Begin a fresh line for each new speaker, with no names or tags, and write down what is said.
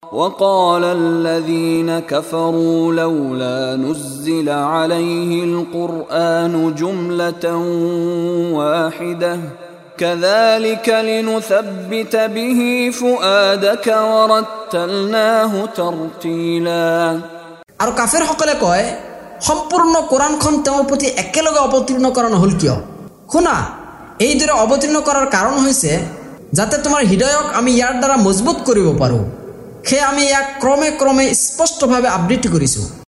وقال الذين كفروا لولا نزل عليه القرآن جملة واحدة كذلك لنثبت به فؤادك ورتلناه ترتيلا
আর কাফের সকলে কয় সম্পূর্ণ কোরআনখন তেওঁৰ প্ৰতি একেলগে অৱতীৰ্ণ কৰা নহল কিয় শুনা এইদৰে অৱতীৰ্ণ কৰাৰ কাৰণ হৈছে যাতে তোমাৰ হৃদয়ক আমি ইয়াৰ দ্বাৰা মজবুত কৰিব পাৰোঁ। সেই আমি ইয়াক ক্ৰমে ক্ৰমে স্পষ্টভাৱে আবৃত্তি কৰিছোঁ।